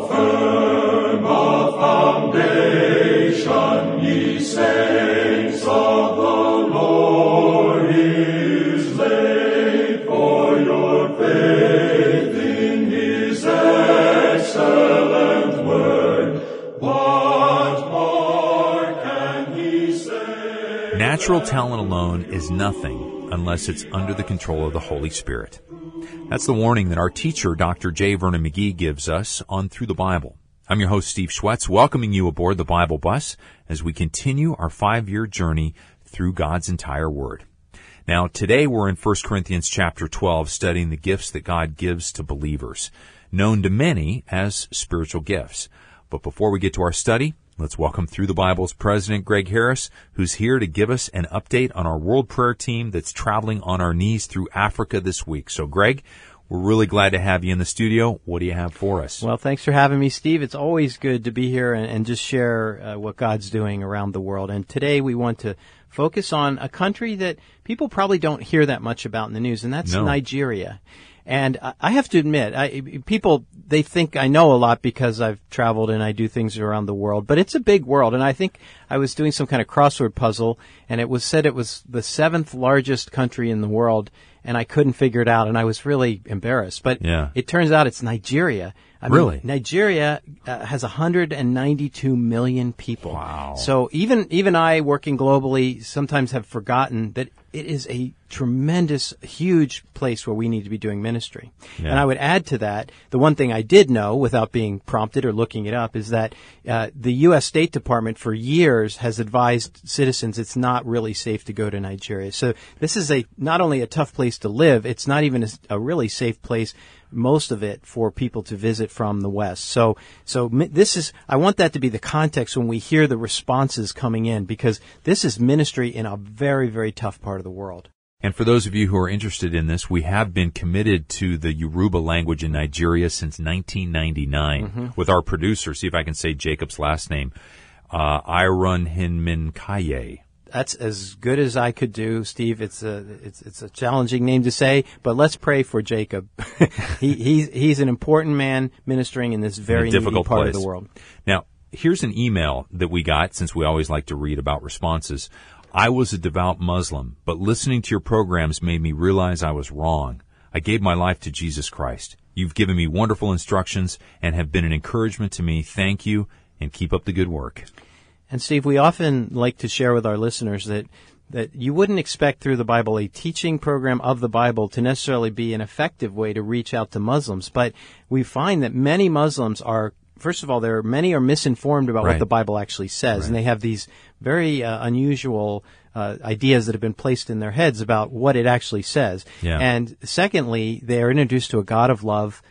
firm a foundation, ye saints of the Lord is laid, for your faith in his excellent word. What more can he say? Natural talent alone is nothing unless it's under the control of the Holy Spirit. That's the warning that our teacher, Dr. J. Vernon McGee, gives us on Through the Bible. I'm your host, Steve Schwetz, welcoming you aboard the Bible bus as we continue our 5-year journey through God's entire Word. Now, today we're in 1 Corinthians chapter 12, studying the gifts that God gives to believers, known to many as spiritual gifts. But before we get to our study, let's welcome Through the Bible's President, Greg Harris, who's here to give us an update on our World Prayer Team that's traveling on our knees through Africa this week. So, Greg, we're really glad to have you in the studio. What do you have for us? Well, thanks for having me, Steve. It's always good to be here and just share what God's doing around the world. And today we want to focus on a country that people probably don't hear that much about in the news, and that's Nigeria. And I have to admit, people, they think I know a lot because I've traveled and I do things around the world, but it's a big world. And I think I was doing some kind of crossword puzzle, and it was said it was the 7th largest country in the world, and I couldn't figure it out, and I was really embarrassed. But it turns out it's Nigeria. Really? Nigeria has 192 million people. Wow. So even I, working globally, sometimes have forgotten that it is a tremendous, huge place where we need to be doing ministry. Yeah. And I would add to that, the one thing I did know without being prompted or looking it up is that the U.S. State Department for years has advised citizens it's not really safe to go to Nigeria. So this is not only a tough place to live, it's not even a really safe place, most of it, for people to visit from the West. So this is, I want that to be the context when we hear the responses coming in, because this is ministry in a very, very tough part of the world. And for those of you who are interested in this, we have been committed to the Yoruba language in Nigeria since 1999 with our producer, see if I can say Jacob's last name, Irunhinminkaye. That's as good as I could do, Steve. It's a challenging name to say, but let's pray for Jacob. He's an important man ministering in this very difficult part of the world. Now, here's an email that we got, since we always like to read about responses. I was a devout Muslim, but listening to your programs made me realize I was wrong. I gave my life to Jesus Christ. You've given me wonderful instructions and have been an encouragement to me. Thank you, and keep up the good work. And Steve, we often like to share with our listeners that you wouldn't expect Through the Bible, a teaching program of the Bible, to necessarily be an effective way to reach out to Muslims. But we find that many Muslims are, first of all, many are misinformed about what the Bible actually says. And they have these very unusual ideas that have been placed in their heads about what it actually says. Yeah. And secondly, they are introduced to a God of love,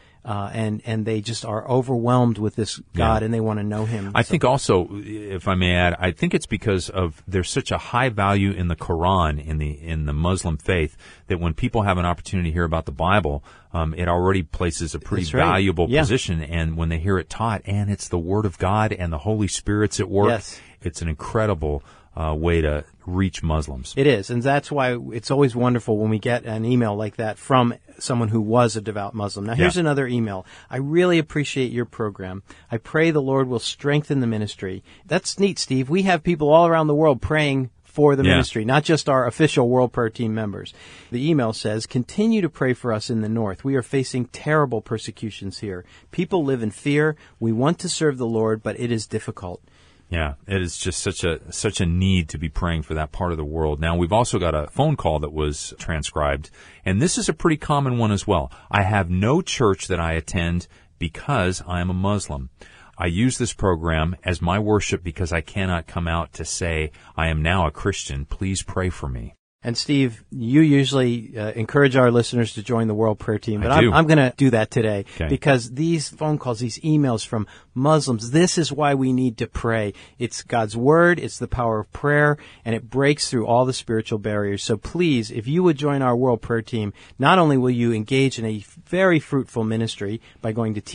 and they just are overwhelmed with this God, and they want to know Him. I think also, if I may add, I think it's because of there's such a high value in the Quran, in the Muslim faith, that when people have an opportunity to hear about the Bible, it already places a pretty valuable position. And when they hear it taught, and it's the Word of God and the Holy Spirit's at work, it's an incredible way to reach Muslims. It is, and that's why it's always wonderful when we get an email like that from someone who was a devout Muslim. Now, here's another email. I really appreciate your program. I pray the Lord will strengthen the ministry. That's neat, Steve. We have people all around the world praying for the ministry, not just our official World Prayer Team members. The email says, continue to pray for us in the North. We are facing terrible persecutions here. People live in fear. We want to serve the Lord, but it is difficult. Yeah, it is just such a need to be praying for that part of the world. Now, we've also got a phone call that was transcribed, and this is a pretty common one as well. I have no church that I attend because I am a Muslim. I use this program as my worship because I cannot come out to say I am now a Christian. Please pray for me. And Steve, you usually encourage our listeners to join the World Prayer Team, but I'm going to do that today because these phone calls, these emails from Muslims, this is why we need to pray. It's God's Word, it's the power of prayer, and it breaks through all the spiritual barriers. So please, if you would join our World Prayer Team, not only will you engage in a very fruitful ministry by going to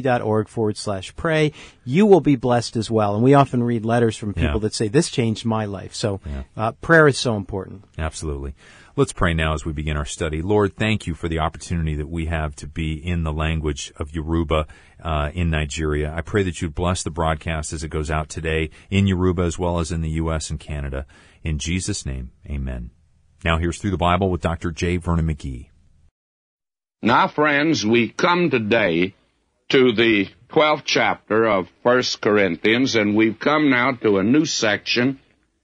ttb.org/pray, you will be blessed as well. And we often read letters from people that say, this changed my life. So prayer is so important. Absolutely. Absolutely. Let's pray now as we begin our study. Lord, thank you for the opportunity that we have to be in the language of Yoruba in Nigeria. I pray that you'd bless the broadcast as it goes out today in Yoruba as well as in the U.S. and Canada. In Jesus' name, amen. Now here's Through the Bible with Dr. J. Vernon McGee. Now, friends, we come today to the 12th chapter of 1 Corinthians, and we've come now to a new section,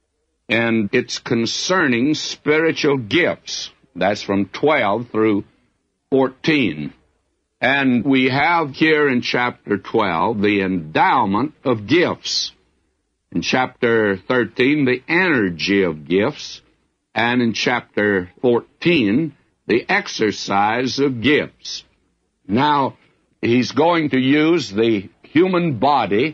and it's concerning spiritual gifts. That's from 12 through 14. And we have here in chapter 12 the endowment of gifts. In chapter 13, the energy of gifts. And in chapter 14, the exercise of gifts. Now, he's going to use the human body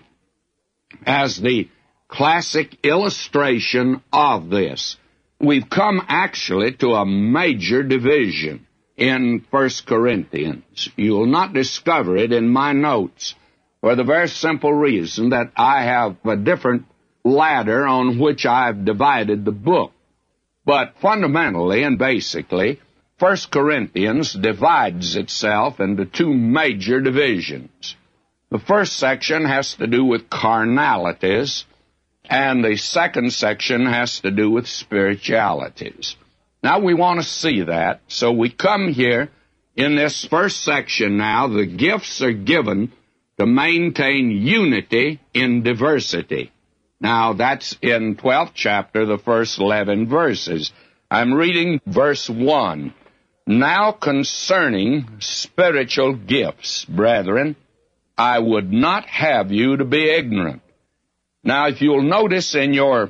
as the classic illustration of this. We've come actually to a major division in 1 Corinthians. You will not discover it in my notes for the very simple reason that I have a different ladder on which I've divided the book. But fundamentally and basically, 1 Corinthians divides itself into two major divisions. The first section has to do with carnalities, and the second section has to do with spiritualities. Now we want to see that, so we come here in this first section now. The gifts are given to maintain unity in diversity. Now that's in 12th chapter, the first 11 verses. I'm reading verse 1. Now concerning spiritual gifts, brethren, I would not have you to be ignorant. Now, if you'll notice in your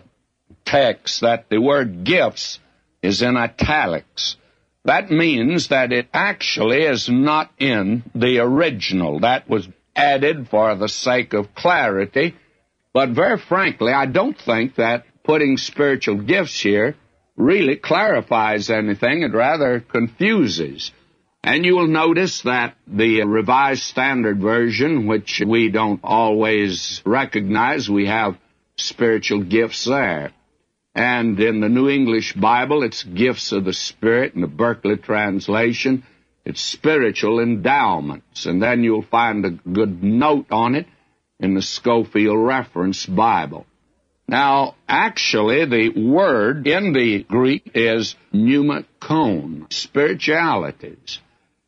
text that the word gifts is in italics, that means that it actually is not in the original. That was added for the sake of clarity. But very frankly, I don't think that putting spiritual gifts here really clarifies anything. It rather confuses. And you will notice that the Revised Standard Version, which we don't always recognize, we have spiritual gifts there. And in the New English Bible, it's gifts of the Spirit. In the Berkeley translation, it's spiritual endowments. And then you'll find a good note on it in the Scofield Reference Bible. Now, actually, the word in the Greek is pneumakon, spiritualities.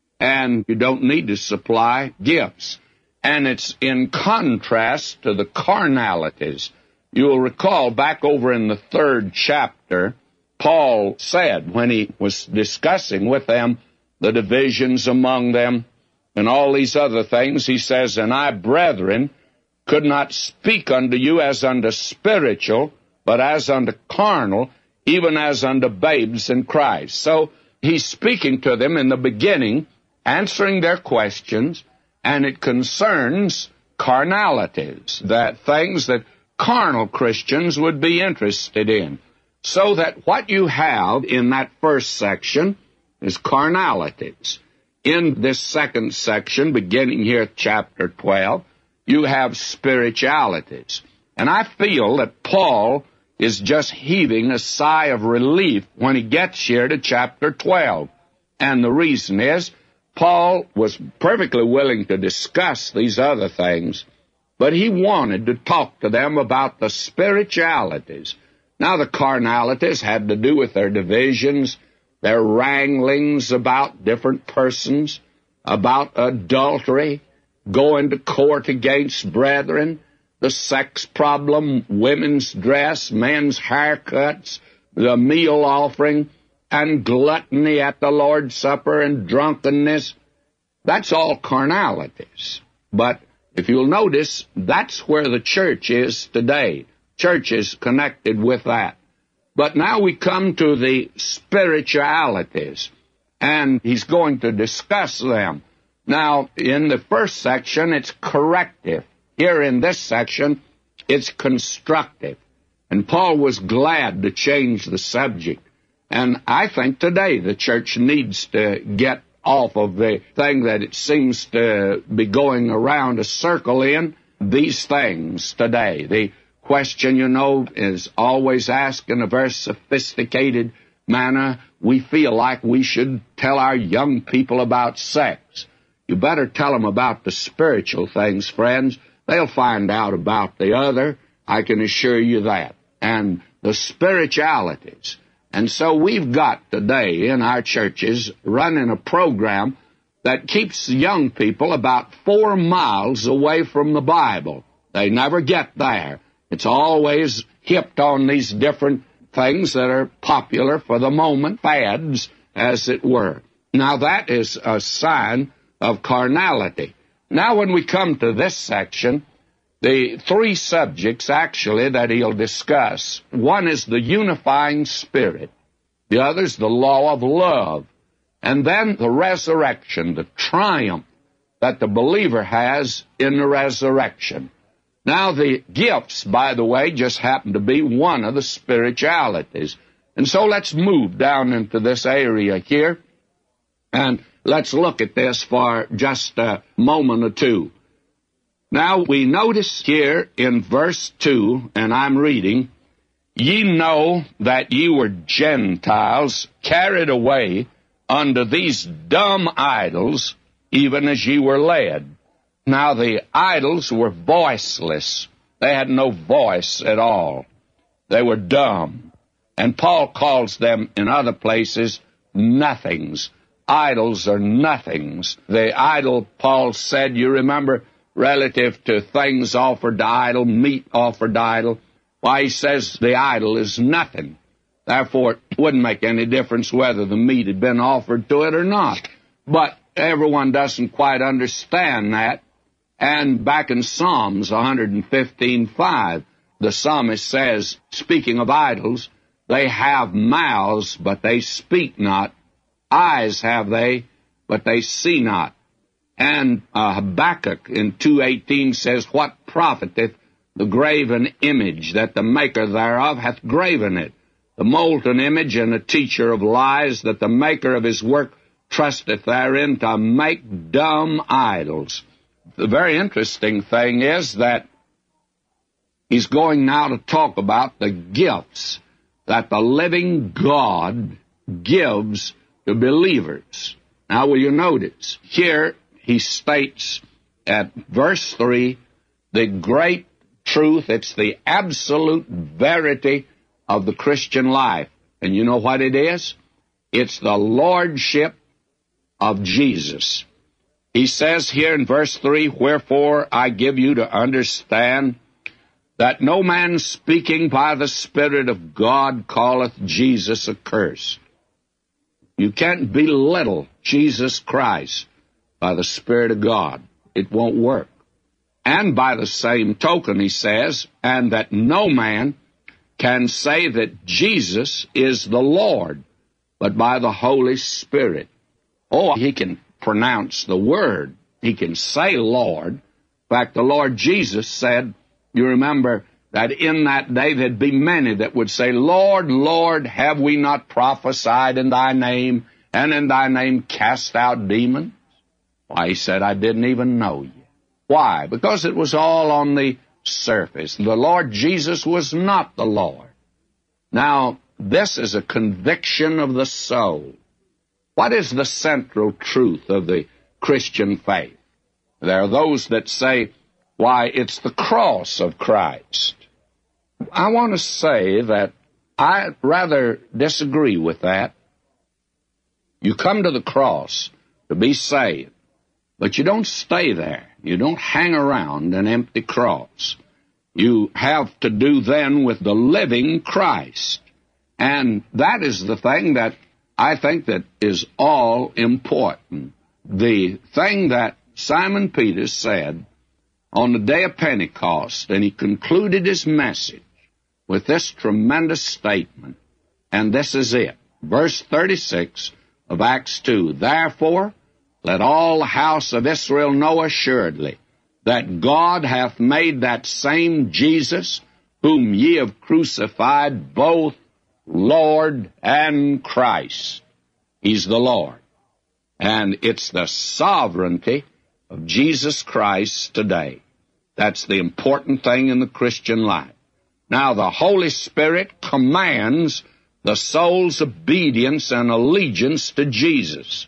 And you don't need to supply gifts. And it's in contrast to the carnalities. You'll recall back over in the 3rd chapter, Paul said when he was discussing with them the divisions among them and all these other things, he says, And I, brethren, could not speak unto you as unto spiritual, but as unto carnal, even as unto babes in Christ. So he's speaking to them in the beginning, answering their questions, and it concerns carnalities, that things that carnal Christians would be interested in. So that what you have in that first section is carnalities. In this second section, beginning here at chapter 12, you have spiritualities. And I feel that Paul is just heaving a sigh of relief when he gets here to chapter 12. And the reason is, Paul was perfectly willing to discuss these other things, but he wanted to talk to them about the spiritualities. Now, the carnalities had to do with their divisions, their wranglings about different persons, about adultery, going to court against brethren, the sex problem, women's dress, men's haircuts, the meal offering, and gluttony at the Lord's Supper and drunkenness. That's all carnalities. But if you'll notice, that's where the church is today. Church is connected with that. But now we come to the spiritualities, and he's going to discuss them. Now, in the first section, it's corrective. Here in this section, it's constructive. And Paul was glad to change the subject. And I think today the church needs to get off of the thing that it seems to be going around a circle in, these things today. The question, is always asked in a very sophisticated manner we feel like we should tell our young people about sex. You better tell them about the spiritual things, friends. They'll find out about the other, I can assure you that, and the spiritualities. And so we've got today in our churches running a program that keeps young people about 4 miles away from the Bible. They never get there. It's always hipped on these different things that are popular for the moment, fads, as it were. Now that is a sign of carnality. Now when we come to this section, the 3 subjects actually that he'll discuss, one is the unifying spirit, the other is the law of love, and then the resurrection, the triumph that the believer has in the resurrection. Now the gifts, by the way, just happen to be one of the spiritualities. And so let's move down into this area here, and let's look at this for just a moment or two. Now, we notice here in verse 2, and I'm reading, "Ye know that ye were Gentiles, carried away unto these dumb idols, even as ye were led." Now, the idols were voiceless. They had no voice at all. They were dumb. And Paul calls them, in other places, nothings. Idols are nothings. The idol, Paul said, you remember, relative to things offered to idol, meat offered to idol, why, he says the idol is nothing. Therefore, it wouldn't make any difference whether the meat had been offered to it or not. But everyone doesn't quite understand that. And back in Psalms 115:5, the psalmist says, speaking of idols, they have mouths, but they speak not. Eyes have they, but they see not. And Habakkuk in 2:18 says, "What profiteth the graven image, that the maker thereof hath graven it? The molten image and a teacher of lies, that the maker of his work trusteth therein to make dumb idols." The very interesting thing is that he's going now to talk about the gifts that the living God gives to believers. Now, will you notice? Here he states at verse 3, the great truth, it's the absolute verity of the Christian life. And you know what it is? It's the lordship of Jesus. He says here in verse 3, "Wherefore I give you to understand that no man speaking by the Spirit of God calleth Jesus accursed." You can't belittle Jesus Christ by the Spirit of God. It won't work. And by the same token, he says, "And that no man can say that Jesus is the Lord, but by the Holy Spirit." Oh, he can pronounce the word. He can say Lord. In fact, the Lord Jesus said, you remember, that in that day there'd be many that would say, "Lord, Lord, have we not prophesied in thy name, and in thy name cast out demons?" Why, he said, "I didn't even know you." Why? Because it was all on the surface. The Lord Jesus was not the Lord. Now, this is a conviction of the soul. What is the central truth of the Christian faith? There are those that say, why, it's the cross of Christ. I want to say that I rather disagree with that. You come to the cross to be saved, but you don't stay there. You don't hang around an empty cross. You have to do then with the living Christ. And that is the thing that I think that is all important. The thing that Simon Peter said on the day of Pentecost, and he concluded his message with this tremendous statement, and this is it. Verse 36 of Acts 2, "Therefore let all the house of Israel know assuredly that God hath made that same Jesus, whom ye have crucified, both Lord and Christ." He's the Lord. And it's the sovereignty of Jesus Christ today. That's the important thing in the Christian life. Now, the Holy Spirit commands the soul's obedience and allegiance to Jesus.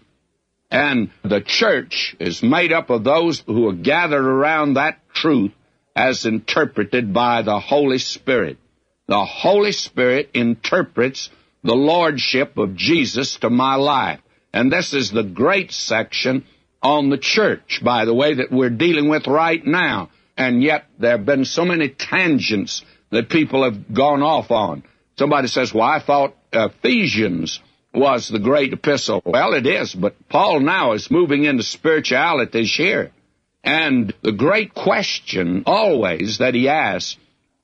And the church is made up of those who are gathered around that truth as interpreted by the Holy Spirit. The Holy Spirit interprets the lordship of Jesus to my life. And this is the great section on the church, by the way, that we're dealing with right now. And yet there have been so many tangents that people have gone off on. Somebody says, well, I thought Ephesians was the great epistle. Well, it is, but Paul now is moving into spiritualities here. And the great question always that he asks,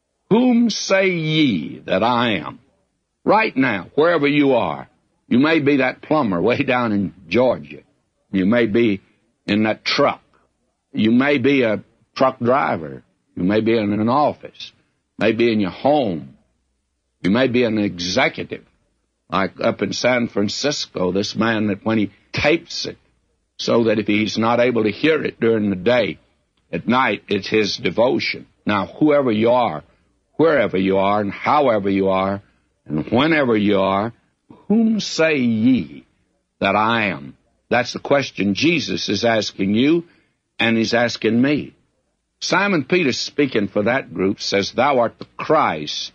whom say ye that I am? Right now, wherever you are, you may be that plumber way down in Georgia. You may be in that truck. You may be a truck driver. You may be in an office. Maybe in your home. You may be an executive. Like up in San Francisco, this man that when he tapes it, so that if he's not able to hear it during the day, at night it's his devotion. Now, whoever you are, wherever you are, and however you are, and whenever you are, whom say ye that I am? That's the question Jesus is asking you, and he's asking me. Simon Peter, speaking for that group, says, Thou art the Christ,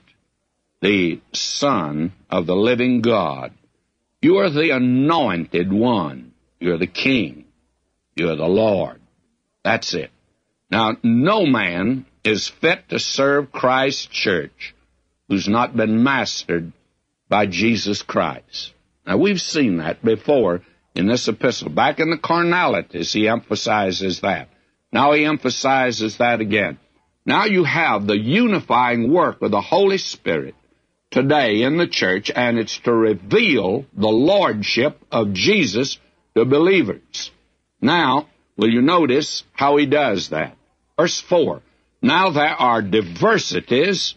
the Son of the living God. You are the anointed one. You're the King. You're the Lord. That's it. Now, no man is fit to serve Christ's church who's not been mastered by Jesus Christ. Now, we've seen that before in this epistle. Back in the carnalities, he emphasizes that. Now he emphasizes that again. Now you have the unifying work of the Holy Spirit today in the church, and it's to reveal the lordship of Jesus to believers. Now, will you notice how he does that? Verse 4, Now there are diversities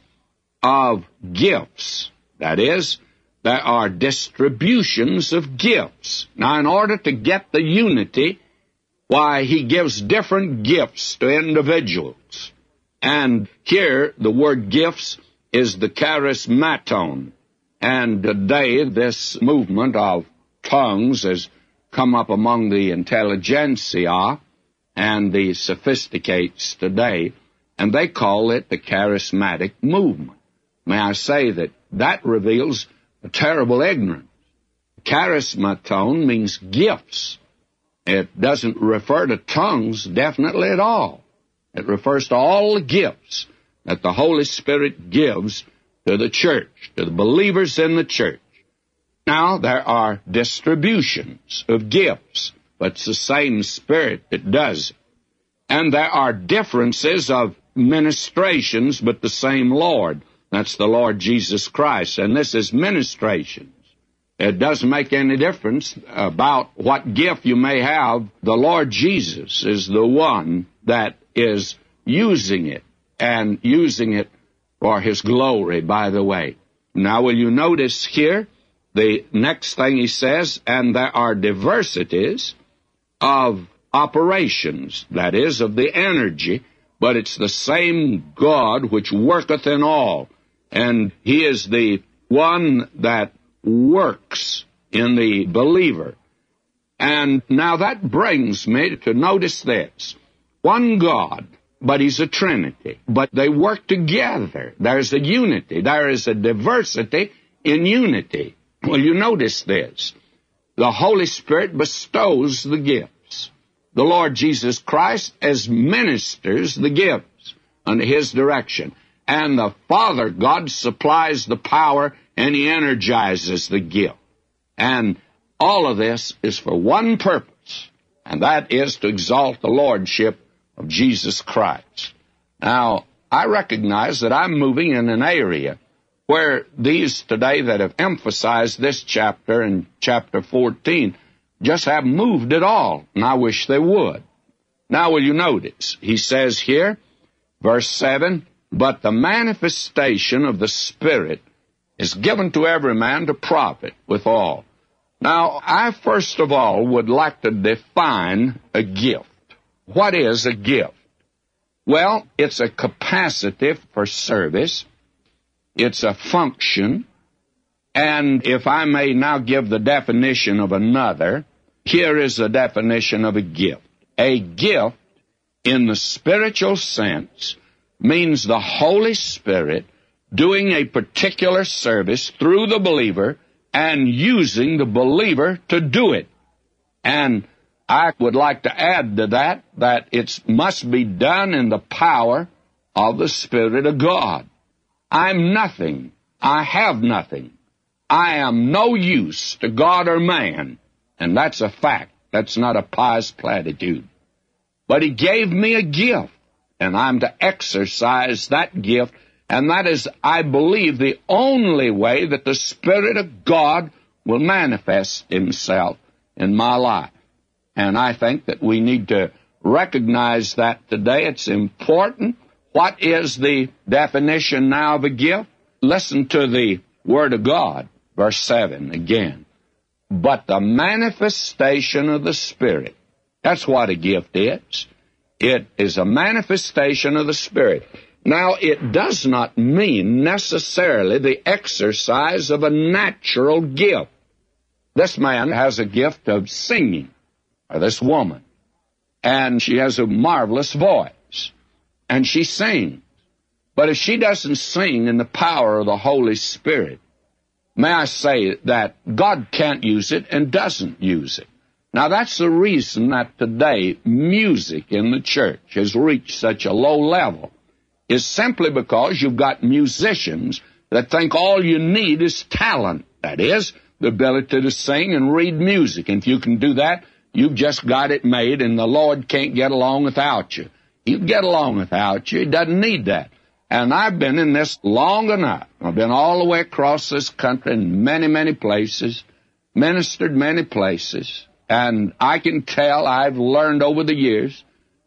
of gifts. That is, there are distributions of gifts. Now, in order to get the unity, why, he gives different gifts to individuals. And here, the word gifts is the charismaton. And today, this movement of tongues has come up among the intelligentsia and the sophisticates today, and they call it the charismatic movement. May I say that that reveals a terrible ignorance. Charismaton means gifts. It doesn't refer to tongues definitely at all. It refers to all the gifts that the Holy Spirit gives to the church, to the believers in the church. Now, there are distributions of gifts, but it's the same Spirit that does it. And there are differences of ministrations, but the same Lord. That's the Lord Jesus Christ, and this is ministrations. It doesn't make any difference about what gift you may have. The Lord Jesus is the one that is using it, and using it for His glory, by the way. Now, will you notice here, the next thing he says, and there are diversities of operations, that is, of the energy, but it's the same God which worketh in all. And He is the one that works in the believer. And now that brings me to notice this. One God, but He's a Trinity. But they work together. There's a unity. There is a diversity in unity. Well, you notice this. The Holy Spirit bestows the gifts. The Lord Jesus Christ administers the gifts under His direction. And the Father God supplies the power, and He energizes the gift. And all of this is for one purpose, and that is to exalt the lordship of Jesus Christ. Now, I recognize that I'm moving in an area where these today that have emphasized this chapter and chapter 14 just haven't moved at all, and I wish they would. Now, will you notice? He says here, verse 7, But the manifestation of the Spirit is given to every man to profit withal. Now, I first of all would like to define a gift. What is a gift? Well, it's a capacity for service. It's a function. And if I may now give the definition of another, here is the definition of a gift. A gift, in the spiritual sense, means the Holy Spirit doing a particular service through the believer and using the believer to do it. And I would like to add to that it must be done in the power of the Spirit of God. I'm nothing. I have nothing. I am no use to God or man. And that's a fact. That's not a pious platitude. But He gave me a gift, and I'm to exercise that gift. And that is, I believe, the only way that the Spirit of God will manifest Himself in my life. And I think that we need to recognize that today. It's important. What is the definition now of a gift? Listen to the Word of God, verse 7 again. But the manifestation of the Spirit. That's what a gift is. It is a manifestation of the Spirit. Now, it does not mean necessarily the exercise of a natural gift. This man has a gift of singing, or this woman, and she has a marvelous voice, and she sings. But if she doesn't sing in the power of the Holy Spirit, may I say that God can't use it and doesn't use it. Now, that's the reason that today music in the church has reached such a low level, is simply because you've got musicians that think all you need is talent. That is, the ability to sing and read music. And if you can do that, you've just got it made, and the Lord can't get along without you. He'll get along without you. He doesn't need that. And I've been in this long enough. I've been all the way across this country in many, many places, ministered many places, and I can tell, I've learned over the years,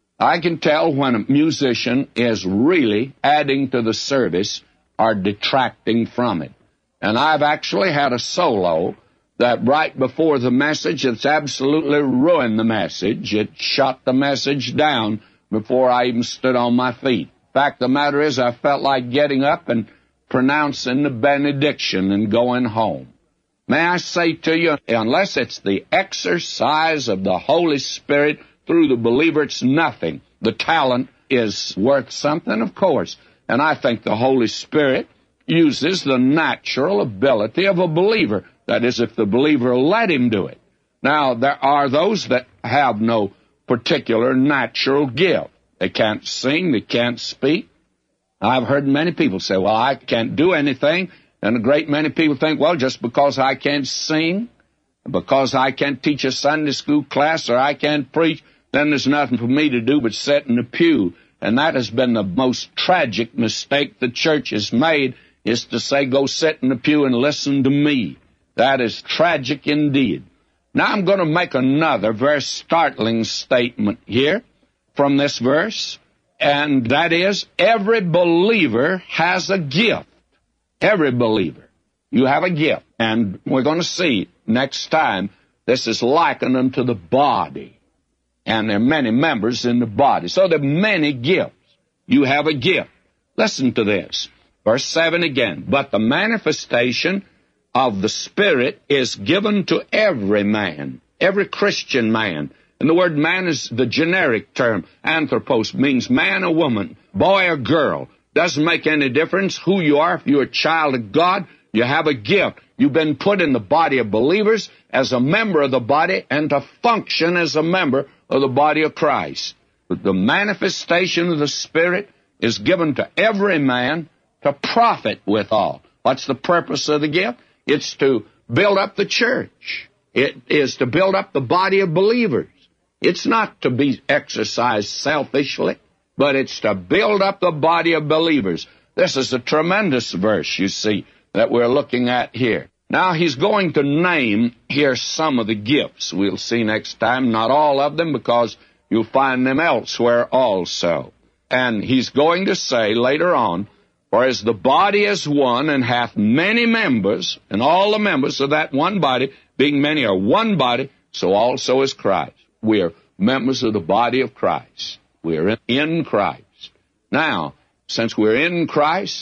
I can tell when a musician is really adding to the service or detracting from it. And I've actually had a solo that right before the message, it's absolutely ruined the message. It shot the message down before I even stood on my feet. Fact of the matter is, I felt like getting up and pronouncing the benediction and going home. May I say to you, unless it's the exercise of the Holy Spirit through the believer, it's nothing. The talent is worth something, of course. And I think the Holy Spirit uses the natural ability of a believer. That is, if the believer will let Him do it. Now, there are those that have no particular natural gift. They can't sing, they can't speak. I've heard many people say, well, I can't do anything. And a great many people think, well, just because I can't sing, because I can't teach a Sunday school class, or I can't preach, then there's nothing for me to do but sit in the pew. And that has been the most tragic mistake the church has made, is to say, go sit in the pew and listen to me. That is tragic indeed. Now I'm going to make another very startling statement here from this verse, and that is, every believer has a gift. Every believer. You have a gift. And we're going to see next time, this is likened unto the body. And there are many members in the body. So there are many gifts. You have a gift. Listen to this. Verse 7 again. But the manifestation of the Spirit is given to every man, every Christian man. And the word man is the generic term. Anthropos means man or woman, boy or girl. Doesn't make any difference who you are. If you're a child of God, you have a gift. You've been put in the body of believers as a member of the body and to function as a member of the body of Christ. The manifestation of the Spirit is given to every man to profit withal. What's the purpose of the gift? It's to build up the church. It is to build up the body of believers. It's not to be exercised selfishly, but it's to build up the body of believers. This is a tremendous verse, you see, that we're looking at here. Now, he's going to name here some of the gifts. We'll see next time, not all of them, because you'll find them elsewhere also. And he's going to say later on, for as the body is one and hath many members, and all the members of that one body, being many are one body, so also is Christ. We are members of the body of Christ. We are in Christ. Now, since we're in Christ,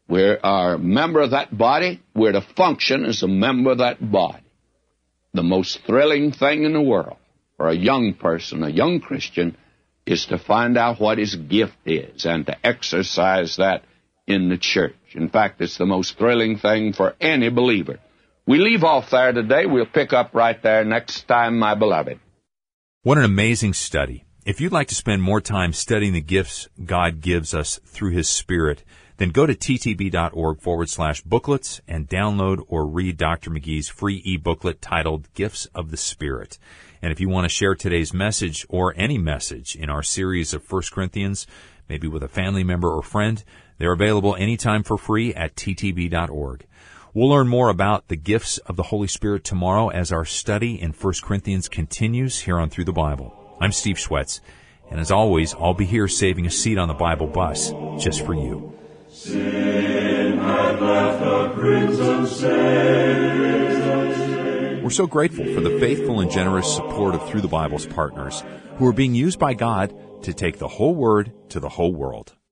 We are a member of that body. We're to function as a member of that body. The most thrilling thing in the world for a young person, a young Christian, is to find out what his gift is and to exercise that in the church. In fact, it's the most thrilling thing for any believer. We leave off there today. We'll pick up right there next time, my beloved. What an amazing study. If you'd like to spend more time studying the gifts God gives us through His Spirit, then go to ttb.org/booklets and download or read Dr. McGee's free e-booklet titled Gifts of the Spirit. And if you want to share today's message or any message in our series of 1 Corinthians, maybe with a family member or friend, they're available anytime for free at ttb.org. We'll learn more about the gifts of the Holy Spirit tomorrow as our study in 1 Corinthians continues here on Through the Bible. I'm Steve Schwetz, and as always, I'll be here saving a seat on the Bible bus just for you. Sin had left a crimson stain. We're so grateful for the faithful and generous support of Through the Bible's partners, who are being used by God to take the whole Word to the whole world.